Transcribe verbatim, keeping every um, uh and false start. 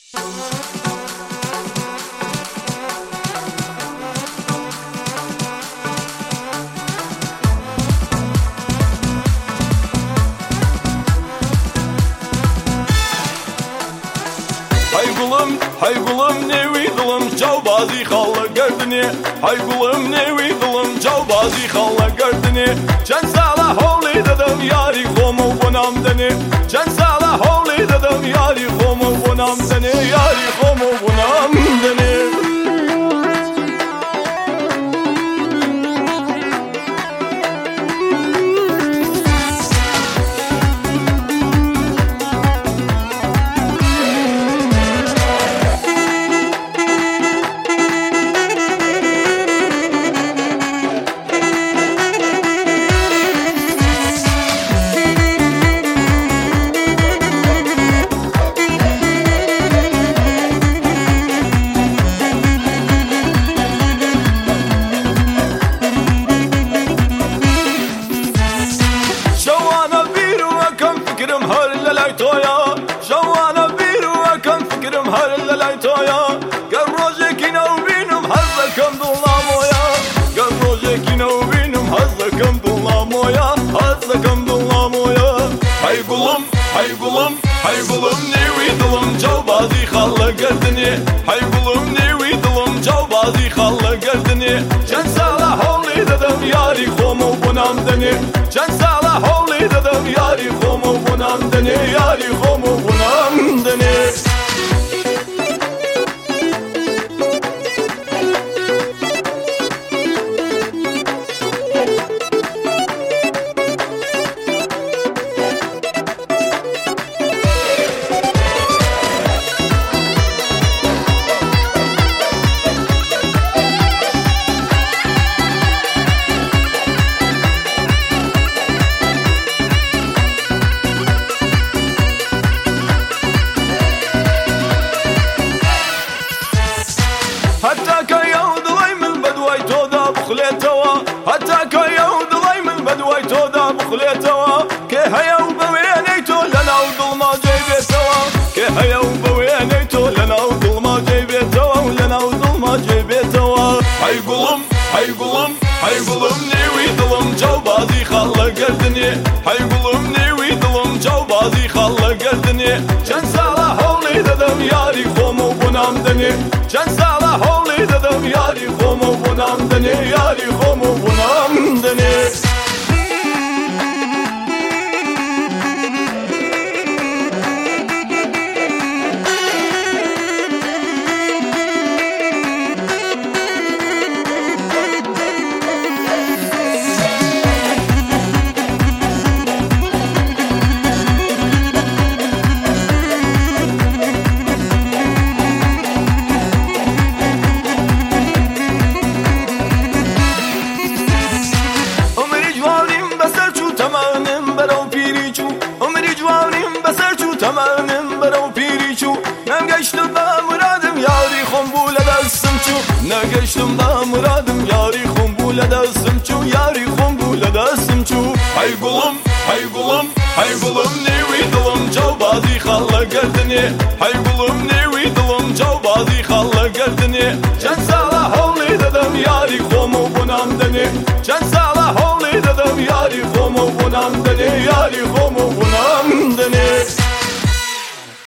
Hay gulum nevi dilum çavbazi xalla gardini Hay gulum nevi dilum çavbazi xalla gardini Çen sala holi dedim yari xomu bunam deni Çen sala holi dedim yari xomu bunam deni Yari xomu bunam deni Hay gulum, hay gulum, hay gulum nevi dilum çavbazi xalla gardini Hay gulum nevi dilum çavbazi xalla gardini Çen sala holi dedim yari xomu bunam deni Çen sala holi dedim yari xomu bunam deni Yari xomu bunam deni حتى كيود ضيم البدوي تودا بخليتوا حتى كيود ضيم البدوي تودا بخليتوا كي هيا وبوينيتو لنا وظلما جيبيتوا كي هيا وبوينيتو لنا وظلما جيبيتوا لنا وظلما جيبيتوا هاي قلم هاي قلم هاي قلم نيوي ظلم جوبازي خلا قردني هاي قلم نيوي ظلم جوبازي خلا قردني جن سالا هولي ددم ياري خومو بنام دني جن سالا holi dedim yari xomu bunam deni Yari xomu bunam deni تمامم برام پیری چو نگشتم با مرادم یاری خون بوله دستم چو نگشتم با مرادم یاری خون بوله دستم چو یاری خون بوله دستم چو hay gulum hay gulum hay gulum nevi dilum çavbazi xalla gardini hay gulum nevi dilum çavbazi xalla gardini Çen sala holi dedim yari xomu bunam deni Çen sala holi dedim yari xomu bunam deni Yari xomu bunam deni